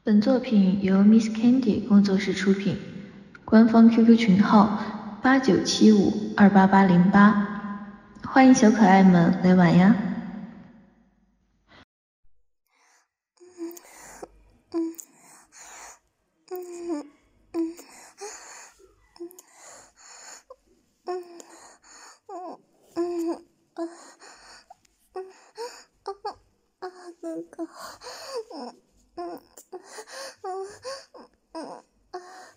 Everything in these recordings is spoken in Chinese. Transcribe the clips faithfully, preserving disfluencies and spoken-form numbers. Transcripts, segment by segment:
本作品由 Miss Candy 工作室出品，官方 Q Q 群号八九七五二八八零八，欢迎小可爱们来玩呀！ 嗯嗯嗯嗯嗯嗯嗯啊嗯啊啊哥哥，嗯嗯嗯嗯啊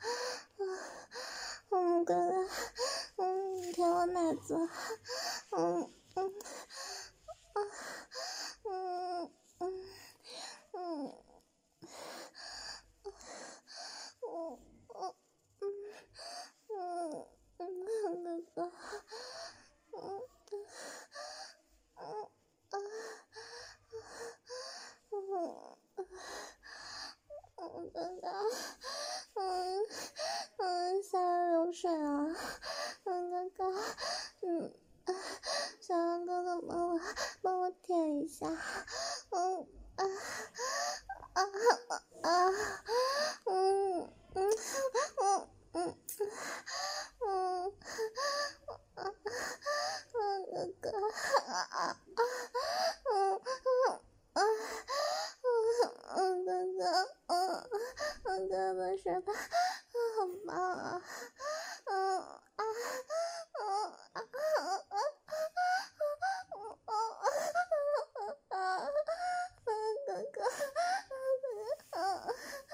嗯哥哥，嗯舔我奶子，嗯嗯啊嗯嗯嗯。嗯嗯嗯嗯，哥哥，嗯嗯嗯嗯嗯，哥哥，嗯嗯，下面有水啊，嗯哥哥，嗯，想让哥哥帮我帮我舔一下，嗯啊啊啊啊，嗯嗯嗯嗯嗯啊啊哥哥啊啊嗯嗯啊嗯哥哥嗯嗯哥哥说的好棒啊嗯啊嗯啊啊啊哥哥啊啊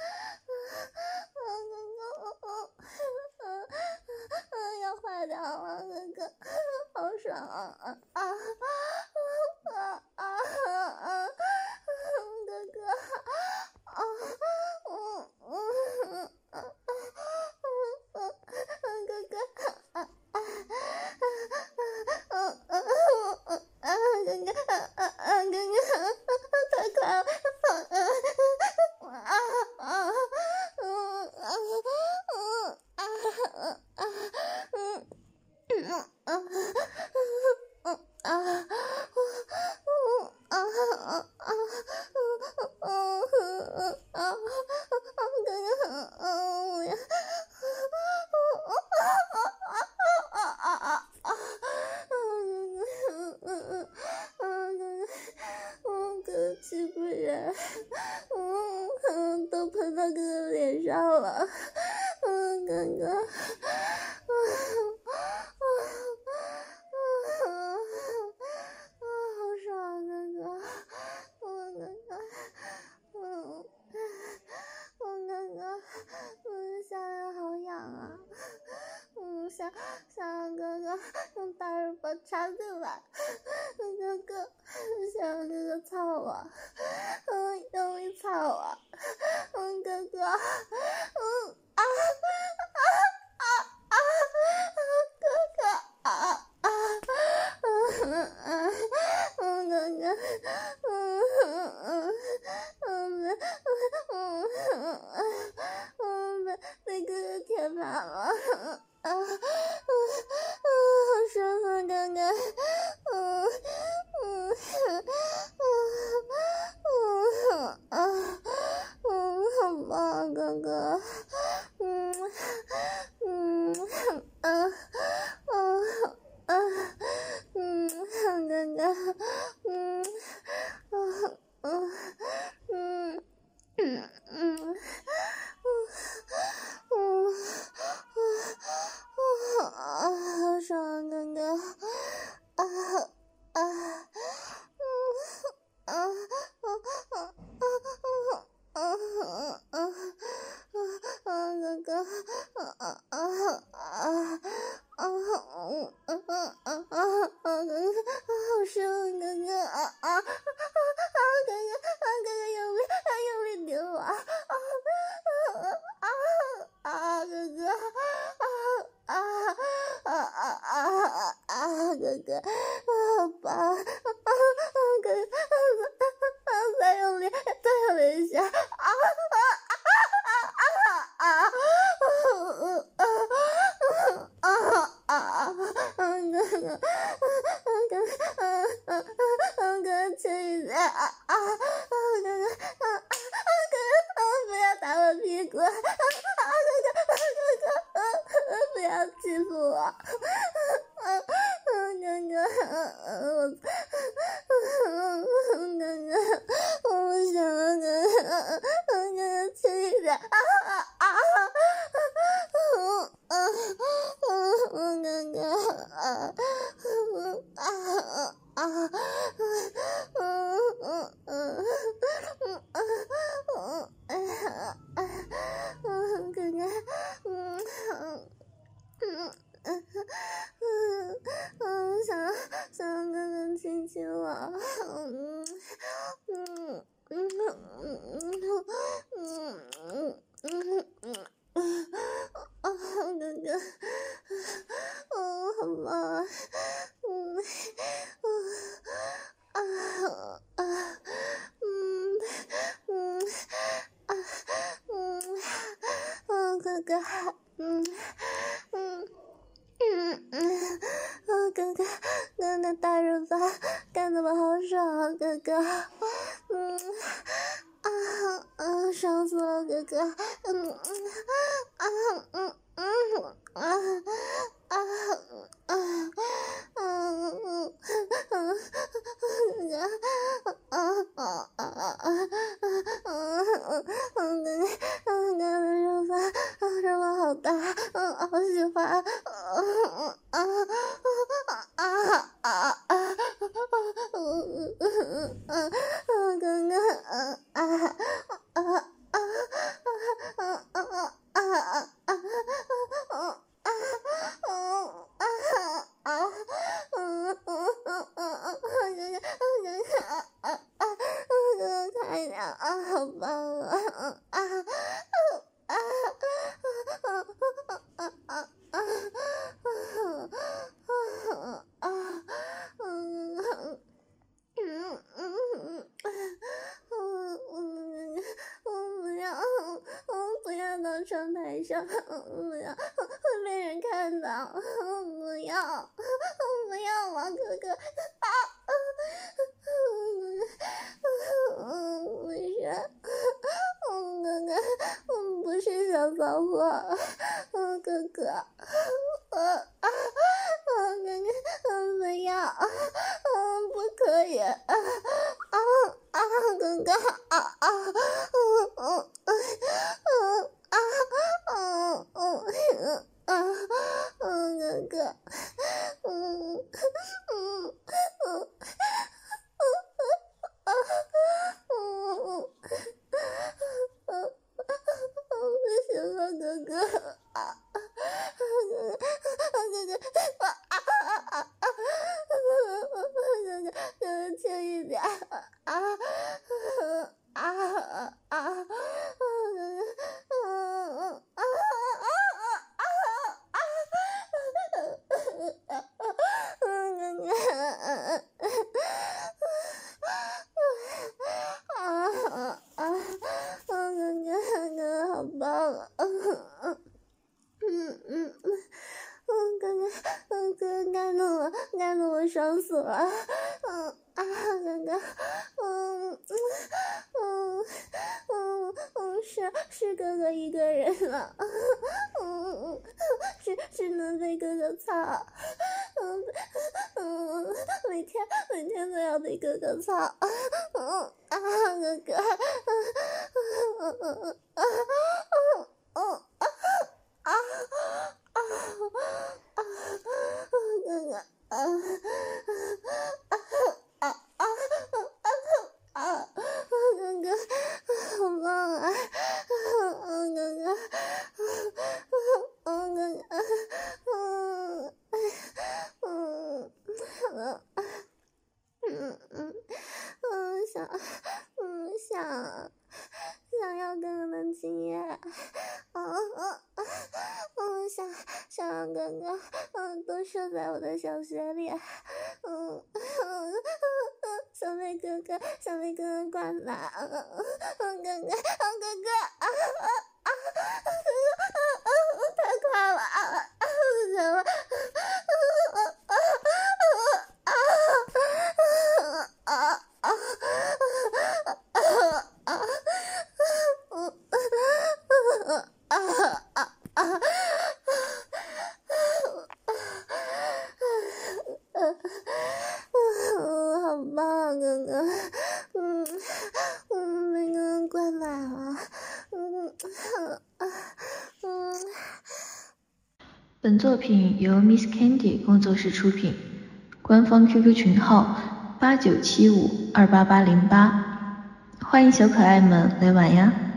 要坏掉了，哥哥，好爽啊啊啊啊啊啊！哥哥，啊，嗯嗯嗯嗯嗯，哥哥，啊啊嗯嗯嗯啊，哥哥，啊啊哥哥，太快了，啊啊啊嗯啊嗯啊啊啊嗯嗯啊嗯啊啊啊啊啊嗯嗯啊哥哥嗯我要啊啊啊啊嗯嗯嗯嗯哥哥嗯哥哥欺负人嗯嗯都喷到哥哥脸上了嗯哥哥啊啊啊啊好爽哥哥嗯哥哥嗯嗯哥哥嗯下面好痒啊嗯想想让哥哥用大耳包插进来嗯哥哥想让哥哥操我嗯用力操我嗯哥哥嗯啊啊啊啊哥哥啊啊嗯嗯嗯哥哥嗯嗯嗯嗯嗯嗯被被哥哥舔满了啊啊啊好爽啊哥哥嗯嗯嗯嗯啊嗯好棒啊哥哥嗯嗯啊啊啊嗯哥哥嗯啊嗯嗯嗯嗯嗯嗯啊好爽啊哥哥啊啊嗯啊啊啊啊啊啊啊哥哥啊啊啊啊啊嗯嗯嗯嗯嗯哥哥好爽哥哥啊啊啊哥哥啊哥哥用力啊用力顶我啊啊啊啊哥哥啊啊啊啊啊啊哥哥啊好棒啊哥哥啊再用力再用力一下啊啊啊啊啊啊啊啊哥哥哥哥哥哥亲一下啊啊哥哥啊啊哥哥不要滚！啊，哥哥，哥哥，不要欺负我！啊啊，哥哥，我，哥哥，我不想了，哥哥，哥哥，轻一点！啊啊啊！嗯嗯嗯，哥哥，啊嗯啊啊啊！嗯嗯嗯嗯嗯嗯嗯，哥哥，嗯嗯嗯嗯嗯嗯，想想让哥哥亲亲我，嗯嗯嗯嗯嗯嗯嗯嗯嗯啊，哥哥，哦，好棒啊，嗯啊啊嗯嗯啊嗯啊，哥哥，嗯嗯。嗯嗯，啊哥哥，哥那大润发干得我好爽啊，哥哥，嗯啊啊，爽死了，哥哥，嗯啊嗯嗯啊啊啊啊嗯啊哥哥，啊啊啊啊啊啊哥哥，哥哥的润发，啊润发好大，嗯，好喜欢，啊啊啊啊啊啊！嗯嗯嗯嗯，哥哥，啊啊啊啊啊啊啊啊啊啊！太阳啊，好棒啊！啊啊啊啊啊啊啊！嗯。嗯嗯嗯嗯嗯，我不要，我不要到窗台上，不要会被人看到，不要，不要啊，哥哥啊！嗯，不是，嗯，哥哥，我不是小骚货，嗯，哥哥，啊啊啊，哥哥，不要，嗯，不可以，啊啊啊，哥哥，啊啊，嗯嗯嗯啊嗯嗯啊嗯，哥哥，嗯嗯嗯嗯啊嗯嗯。不行了，哥哥啊！哥哥，哥哥啊啊啊啊！哥哥，哥哥轻一点啊啊啊啊！哥哥，嗯啊啊啊啊啊！哥哥，啊啊啊！哥哥，哥哥好棒啊！嗯嗯嗯嗯，哥哥，嗯哥哥干得我干得我爽死了，嗯啊哥哥，嗯嗯嗯嗯嗯是是哥哥一个人了，嗯嗯只只能被哥哥操，嗯嗯每天每天都要被哥哥操，嗯啊哥哥，嗯嗯嗯啊嗯嗯啊。啊啊啊！哥哥，啊啊啊啊啊！哥哥，好棒啊！哥哥，嗯哥哥，嗯嗯嗯嗯嗯嗯想嗯想想要哥哥的亲热，嗯嗯嗯想想让哥哥嗯多射在我的小穴里，嗯嗯嗯想被哥哥想被哥哥灌满，嗯嗯哥哥嗯哥哥啊啊啊哥哥啊啊太快了啊啊不行了，啊啊啊啊啊啊啊啊！嗯嗯嗯，好棒啊，哥哥，嗯嗯，被哥哥灌满了，嗯嗯嗯。 本作品由 Miss Candy 工作室出品，官方 Q Q 群号八九七五二八八零八，欢迎小可爱们来玩呀。